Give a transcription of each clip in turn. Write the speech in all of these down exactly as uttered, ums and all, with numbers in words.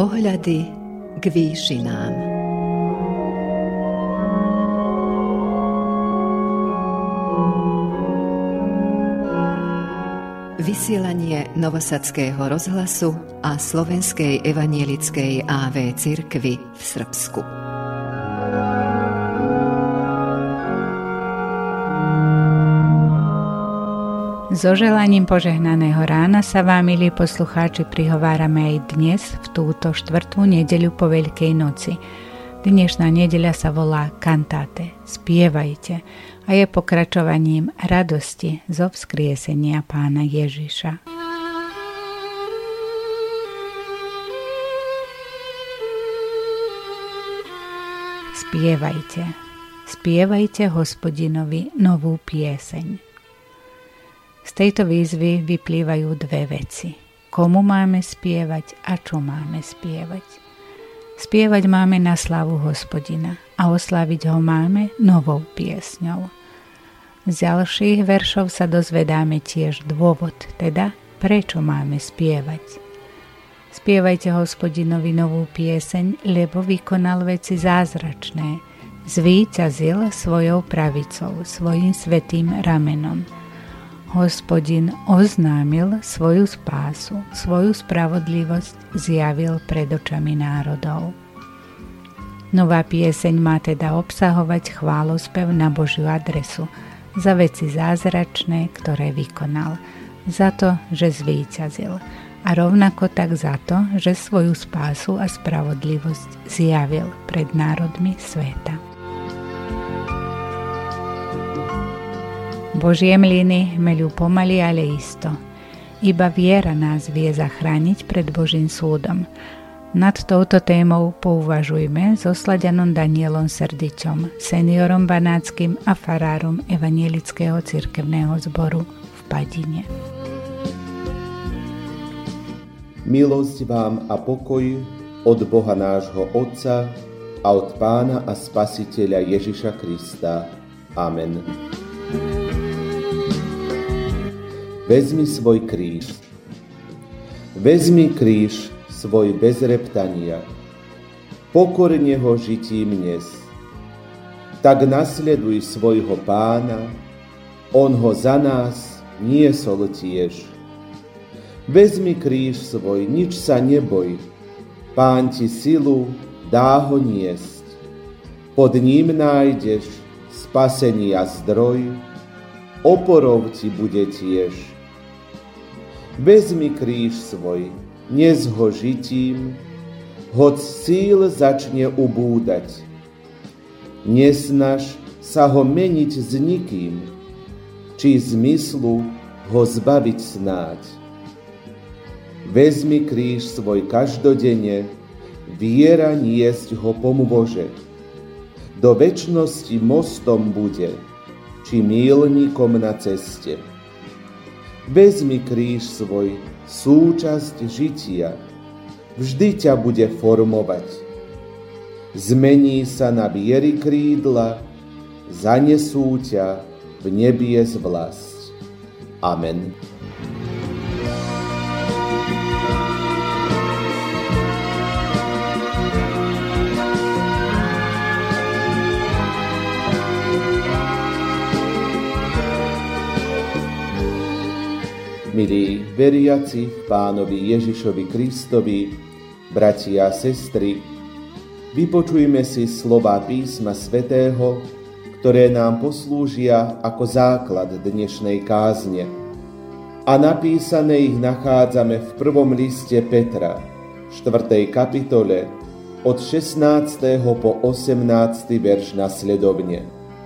Pohľady k výšinám. Vysielanie Novosadského rozhlasu a Slovenskej evanielickej á vé cirkvi v Srbsku. So želaním požehnaného rána sa vám, milí poslucháči, prihovárame aj dnes v túto štvrtú nedeľu po Veľkej noci. Dnešná nedeľa sa volá Kantáte, spievajte, a je pokračovaním radosti zo vzkriesenia Pána Ježiša. Spievajte, spievajte Hospodinovi novú pieseň. Z tejto výzvy vyplývajú dve veci. Komu máme spievať a čo máme spievať? Spievať máme na slávu Hospodina a osláviť ho máme novou piesňou. Z ďalších veršov sa dozvedáme tiež dôvod, teda prečo máme spievať. Spievajte Hospodinovi novú pieseň, lebo vykonal veci zázračné. Zvíťazil svojou pravicou, svojím svätým ramenom. Hospodin oznámil svoju spásu, svoju spravodlivosť zjavil pred očami národov. Nová pieseň má teda obsahovať chválospev na Božiu adresu za veci zázračné, ktoré vykonal, za to, že zvíťazil, a rovnako tak za to, že svoju spásu a spravodlivosť zjavil pred národmi sveta. Božie mlyny meľú pomaly, ale isto. Iba viera nás vie zachrániť pred Božím súdom. Nad touto témou pouvažujme so Sladianom Danielom Srdičom, seniorom banátskym a farárom Evanielického cirkevného zboru v Padine. Milosť vám a pokoj od Boha nášho Otca a od Pána a Spasiteľa Ježiša Krista. Amen. Vezmi svoj kríž. Vezmi kríž svoj bez reptania. Pokorne ho žitím dnes. Tak nasleduj svojho Pána, on ho za nás niesol tiež. Vezmi kríž svoj, nič sa neboj, Pán ti silu dá ho niesť. Pod ním nájdeš spasenia zdroj, oporou ti bude tiež. Vezmi kríž svoj, nes ho žitím, hoď síl začne ubúdať. Nesnaž sa ho meniť s nikým, či zmyslu ho zbaviť snáď. Vezmi kríž svoj každodenne, viera niesť ho pomôže. Do večnosti mostom bude, či míľnikom na ceste. Vezmi kríž svoj, súčasť žitia, vždy ťa bude formovať. Zmení sa na viery krídla, zanesú ťa v nebies vlasť. Amen. Milí veriaci v Pánovi Ježišovi Kristovi, bratia a sestry, vypočujme si slová písma svätého, ktoré nám poslúžia ako základ dnešnej kázne. A napísané ich nachádzame v prvom liste Petra, štvrtej kapitole, od šestnásteho po osemnásty verš nasledovne.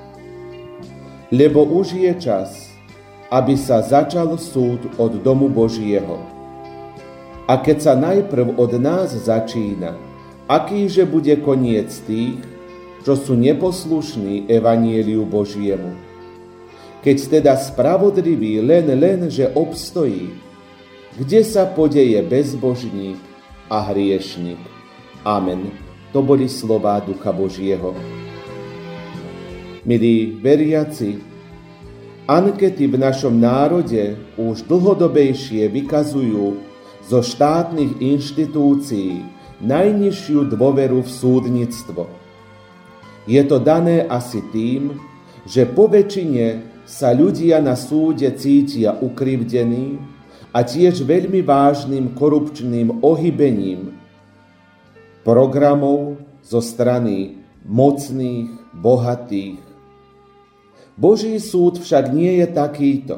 Lebo už je čas, aby sa začal súd od domu Božieho. A keď sa najprv od nás začína, akýže bude koniec tých, čo sú neposlušní Evanieliu Božiemu? Keď teda spravodlivý len len, že obstojí, kde sa podeje bezbožník a hriešnik? Amen. To boli slová Ducha Božieho. Milí veriaci, ankety v našom národe už dlhodobejšie vykazujú zo štátnych inštitúcií najnižšiu dôveru v súdnictvo. Je to dané asi tým, že po väčšine sa ľudia na súde cítia ukrivdení a tiež veľmi vážnym korupčným ohybením programov zo strany mocných, bohatých. Boží súd však nie je takýto.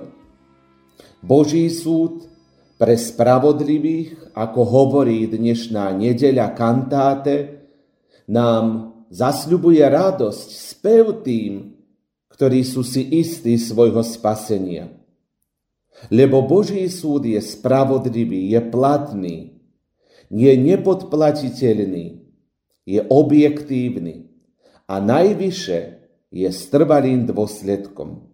Boží súd pre spravodlivých, ako hovorí dnešná nedeľa kantáte, nám zasľubuje radosť, spev tým, ktorí sú si istí svojho spasenia. Lebo Boží súd je spravodlivý, je platný, je nepodplatiteľný, je objektívny a najvyššie je s trvalým dôsledkom.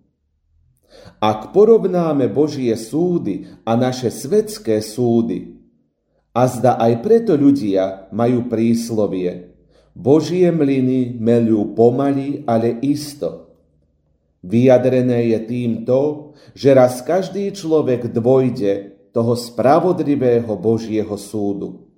Ak porovnáme Božie súdy a naše svetské súdy, a zda aj preto ľudia majú príslovie: Božie mlyny meľú pomaly, ale isto. Vyjadrené je týmto, že raz každý človek dôjde toho spravodlivého Božieho súdu.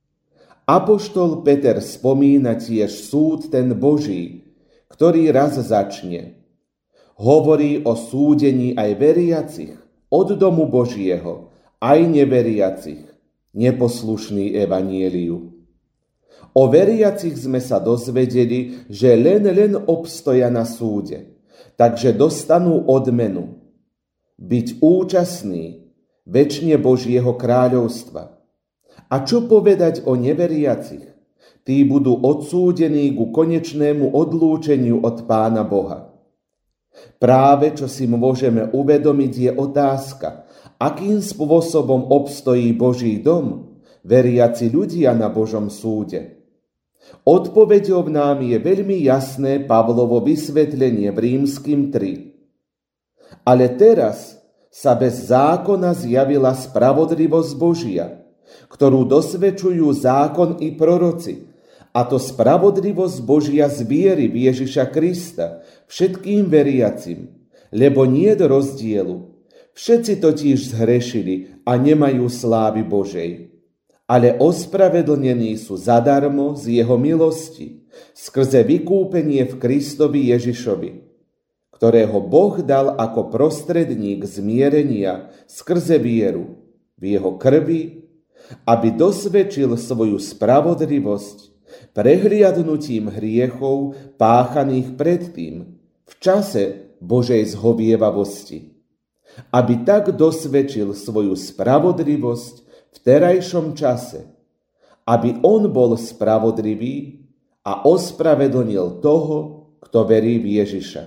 Apoštol Peter spomína tiež súd ten Boží, ktorý raz začne. Hovorí o súdení aj veriacich od domu Božieho, aj neveriacich, neposlušný evanjeliu. O veriacich sme sa dozvedeli, že len len obstoja na súde, takže dostanú odmenu. Byť účastný večne Božieho kráľovstva. A čo povedať o neveriacich? Tí budú odsúdení ku konečnému odlúčeniu od Pána Boha. Práve čo si môžeme uvedomiť je otázka, akým spôsobom obstojí Boží dom, veriaci ľudia na Božom súde. Odpoveďou nám je veľmi jasné Pavlovo vysvetlenie v Rímskym tri. Ale teraz sa bez zákona zjavila spravodlivosť Božia, ktorú dosvedčujú zákon i proroci, a to spravodlivosť Božia z viery v Ježiša Krista všetkým veriacim, lebo niet rozdielu. Všetci totiž zhrešili a nemajú slávy Božej, ale ospravedlnení sú zadarmo z jeho milosti, skrze vykúpenie v Kristovi Ježišovi, ktorého Boh dal ako prostredník zmierenia skrze vieru v jeho krvi, aby dosvedčil svoju spravodlivosť prehliadnutím hriechov páchaných predtým v čase Božej zhovievavosti, aby tak dosvedčil svoju spravodlivosť v terajšom čase, aby on bol spravodlivý a ospravedlnil toho, kto verí v Ježiša.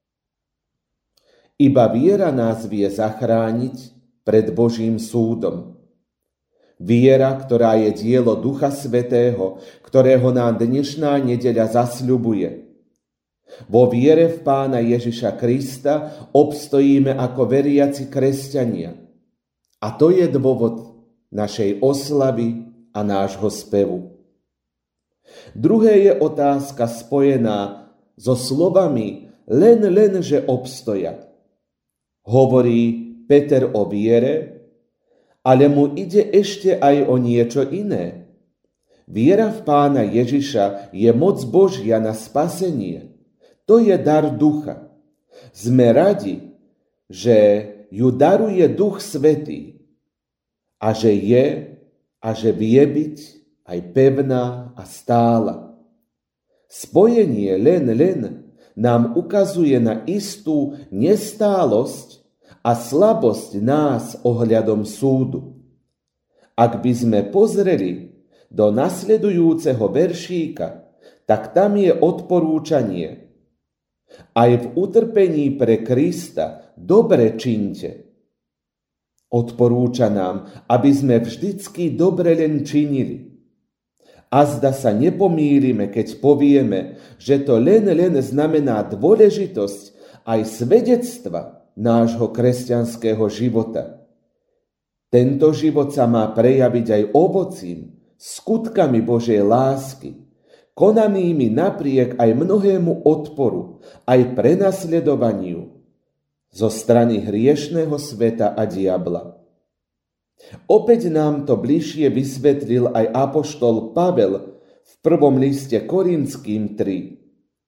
Iba viera nás vie zachrániť pred Božím súdom. Viera, ktorá je dielo Ducha Svätého, ktorého nám dnešná nedeľa zasľubuje. Vo viere v Pána Ježiša Krista obstojíme ako veriaci kresťania. A to je dôvod našej oslavy a nášho spevu. Druhé je otázka spojená so slovami len, len, že obstoja. Hovorí Peter o viere, ale mu ide ešte aj o niečo iné. Viera v Pána Ježiša je moc Božia na spasenie. To je dar Ducha. Sme radi, že ju daruje Duch Svätý a že je a že vie byť aj pevná a stála. Spojenie len, len nám ukazuje na istú nestálosť a slabosť nás ohľadom súdu. Ak by sme pozreli do nasledujúceho veršíka, tak tam je odporúčanie. Aj v utrpení pre Krista dobre čiňte. Odporúča nám, aby sme vždycky dobre len činili. Azda sa nepomýlime, keď povieme, že to len len znamená dôležitosť aj svedectva nášho kresťanského života. Tento život sa má prejaviť aj ovocím, skutkami Božej lásky, konanými napriek aj mnohému odporu, aj prenasledovaniu zo strany hriešného sveta a diabla. Opäť nám to bližšie vysvetlil aj apoštol Pavel v prvom liste Korinským tri.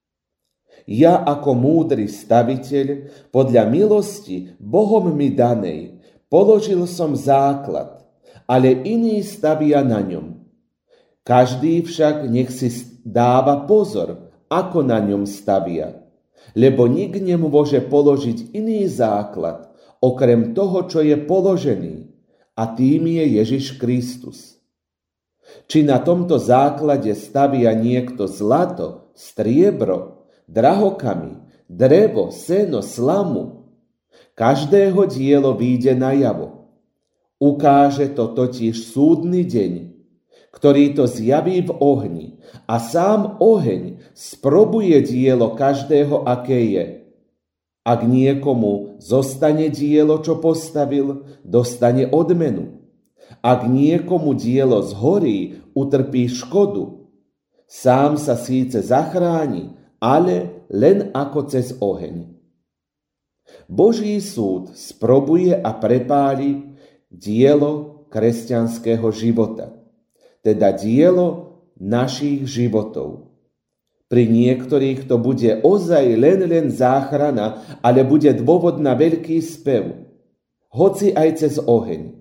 Ja ako múdry staviteľ, podľa milosti Bohom mi danej, položil som základ, ale iný stavia na ňom. Každý však nech si dáva pozor, ako na ňom stavia, lebo nik nemôže položiť iný základ, okrem toho, čo je položený, a tým je Ježiš Kristus. Či na tomto základe stavia niekto zlato, striebro, drahokamy, drevo, seno, slamu, každého dielo vyjde najavo. Ukáže to totiž súdny deň, ktorý to zjaví v ohni, a sám oheň sprobuje dielo každého, aké je. Ak niekomu zostane dielo, čo postavil, dostane odmenu. Ak niekomu dielo zhorí, utrpí škodu. Sám sa síce zachráni, ale len ako cez oheň. Boží súd sprobuje a prepáli dielo kresťanského života, teda dielo našich životov. Pri niektorých to bude ozaj len len záchrana, ale bude dôvod na veľký spev, hoci aj cez oheň.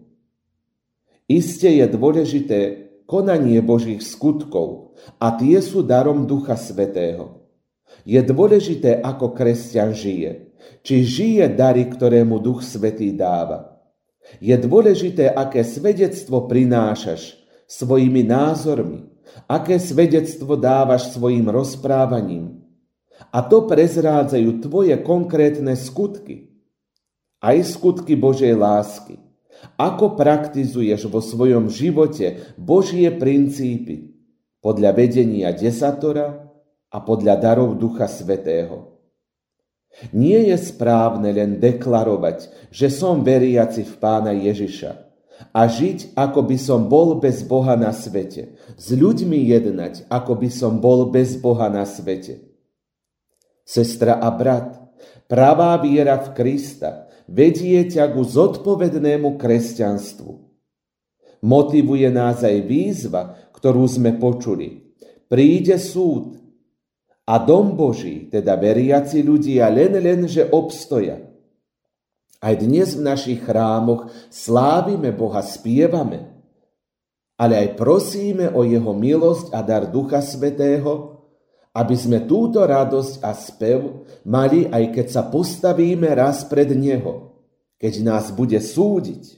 Iste je dôležité konanie Božích skutkov a tie sú darom Ducha Svätého. Je dôležité, ako kresťan žije, či žije dary, ktoré mu Duch Svätý dáva. Je dôležité, aké svedectvo prinášaš svojimi názormi, aké svedectvo dávaš svojim rozprávaním. A to prezrádzajú tvoje konkrétne skutky. Aj skutky Božej lásky. Ako praktizuješ vo svojom živote Božie princípy podľa vedenia desatora a podľa darov Ducha Svätého. Nie je správne len deklarovať, že som veriaci v Pána Ježiša, a žiť, ako by som bol bez Boha na svete. S ľuďmi jednať, ako by som bol bez Boha na svete. Sestra a brat, pravá viera v Krista vedie ťa ku zodpovednému kresťanstvu. Motivuje nás aj výzva, ktorú sme počuli. Príde súd a dom Boží, teda veriaci ľudia, len len, že obstoja. Aj dnes v našich chrámoch slávime Boha, spievame, ale aj prosíme o jeho milosť a dar Ducha Svätého, aby sme túto radosť a spev mali, aj keď sa postavíme raz pred neho, keď nás bude súdiť.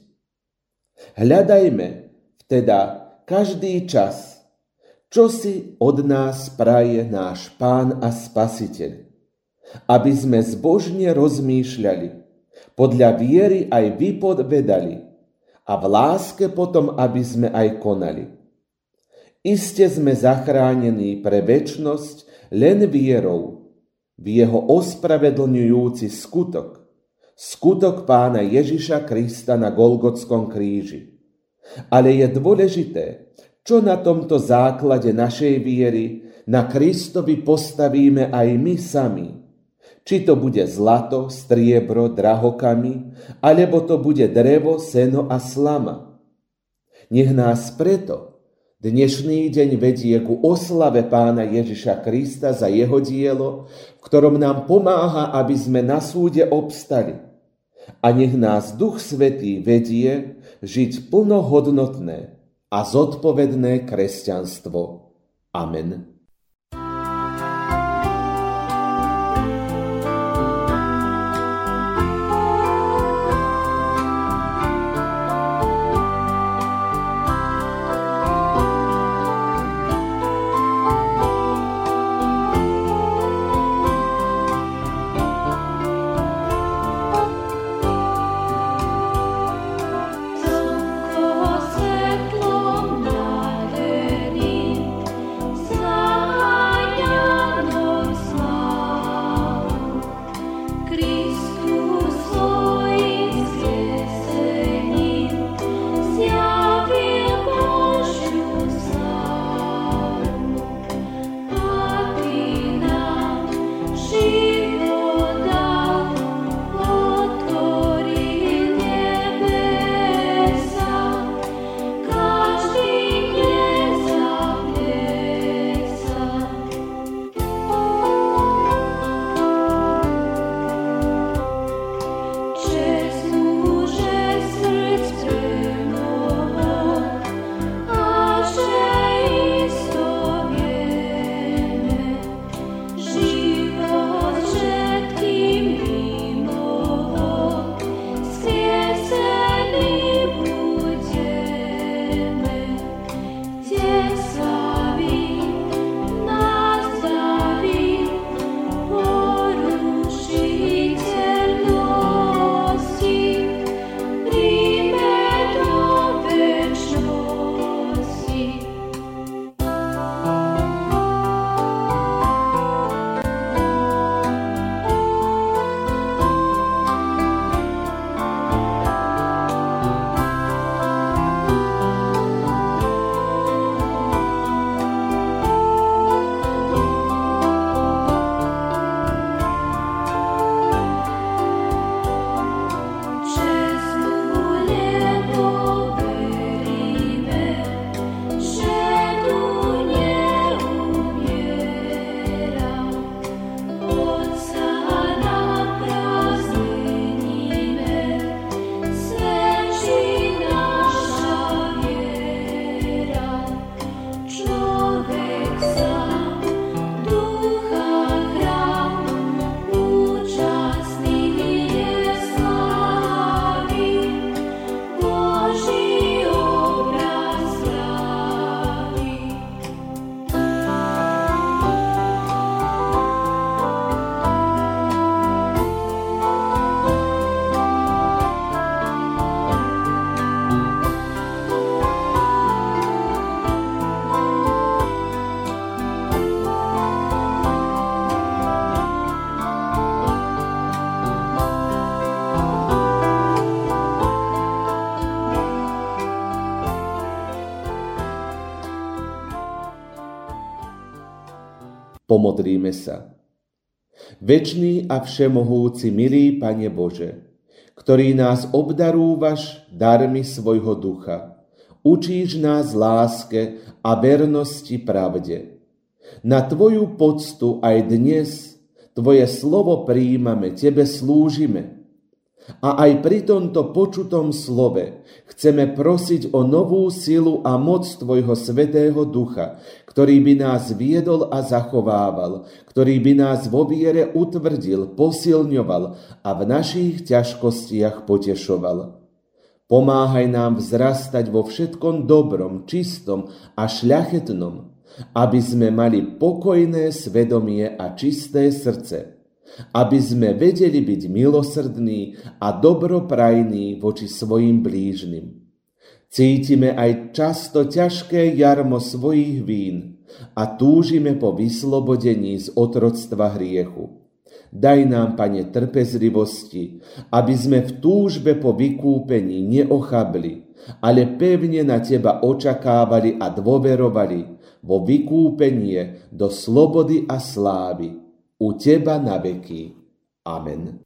Hľadajme vteda každý čas, čo si od nás praje náš Pán a Spasiteľ, aby sme zbožne rozmýšľali, podľa viery aj vypovedali a v láske potom, aby sme aj konali. Iste sme zachránení pre večnosť len vierou v jeho ospravedlňujúci skutok, skutok Pána Ježiša Krista na Golgotskom kríži. Ale je dôležité, čo na tomto základe našej viery na Kristovi postavíme aj my sami. Či to bude zlato, striebro, drahokamy, alebo to bude drevo, seno a slama. Nech nás preto dnešný deň vedie ku oslave Pána Ježiša Krista za jeho dielo, v ktorom nám pomáha, aby sme na súde obstali. A nech nás Duch Svätý vedie žiť plnohodnotné a zodpovedné kresťanstvo. Amen. Slnko svetlom nádherný, Pomodlíme sa. Večný a všemohúci, milý Pane Bože, ktorý nás obdarúvaš darmi svojho ducha, učíš nás láske a vernosti pravde. Na Tvoju poctu aj dnes Tvoje slovo prijímame, Tebe slúžime. A aj pri tomto počutom slove chceme prosiť o novú silu a moc Tvojho Svätého Ducha, ktorý by nás viedol a zachovával, ktorý by nás vo viere utvrdil, posilňoval a v našich ťažkostiach potešoval. Pomáhaj nám vzrastať vo všetkom dobrom, čistom a šľachetnom, aby sme mali pokojné svedomie a čisté srdce, aby sme vedeli byť milosrdní a dobroprajní voči svojim blížnym. Cítime aj často ťažké jarmo svojich vín a túžime po vyslobodení z otroctva hriechu. Daj nám, Pane, trpezlivosti, aby sme v túžbe po vykúpení neochabli, ale pevne na Teba očakávali a dôverovali vo vykúpenie do slobody a slávy u Teba na veky. Amen.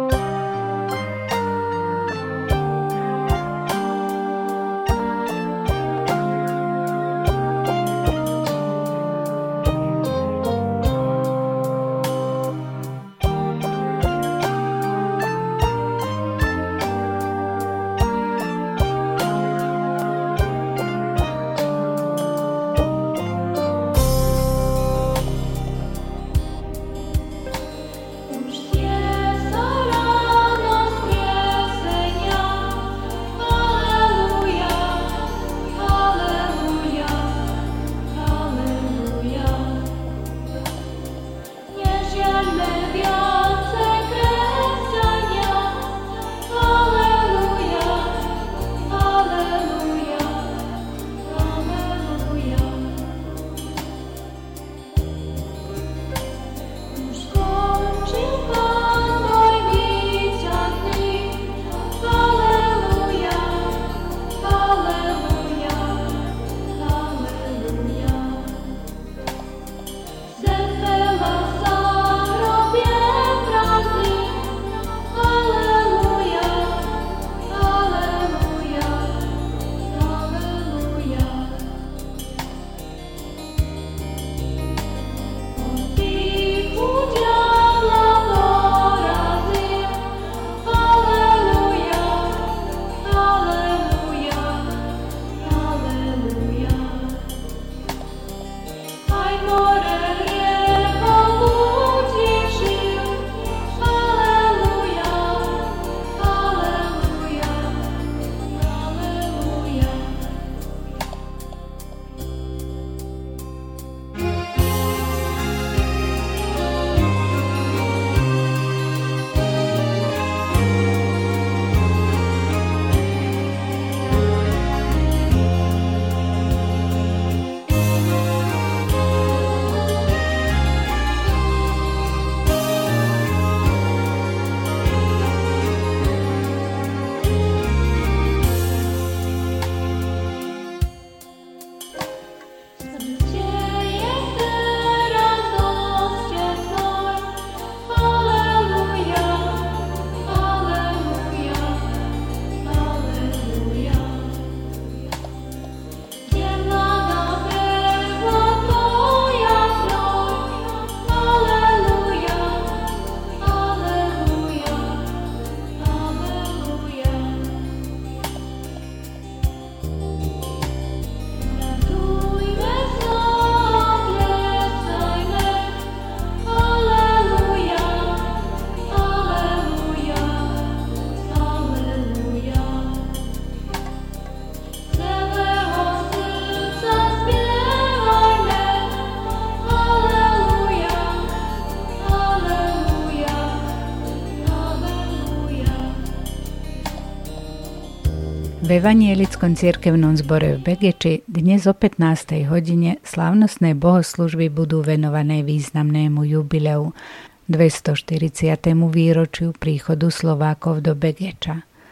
V Evanielickom cirkevnom zbore v Begeči dnes o pätnástej hodine slávnostné bohoslužby budú venované významnému jubileu dvestoštyridsiatemu výročiu príchodu Slovákov do Begeča.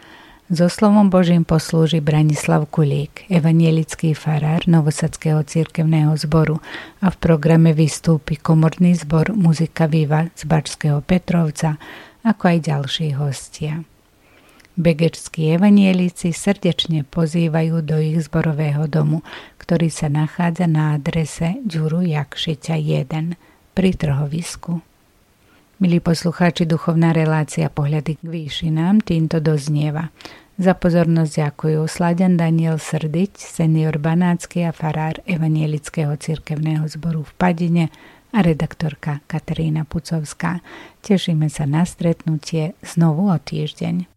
So slovom Božím poslúži Branislav Kulík, evanielický farár Novosadského cirkevného zboru, a v programe vystúpi komorný zbor Muzika Viva z Bačského Petrovca, ako aj ďalší hostia. Begečskí evanielici srdečne pozývajú do ich zborového domu, ktorý sa nachádza na adrese Ďuru Jakšiťa jeden pri trhovisku. Milí poslucháči, duchovná relácia Pohľady k výšinám týmto doznieva. Za pozornosť ďakujú Slaďan Daniel Srdiť, senior banácky a farár evanielického cirkevného zboru v Padine, a redaktorka Katarína Pucovská. Tešíme sa na stretnutie znovu o týždeň.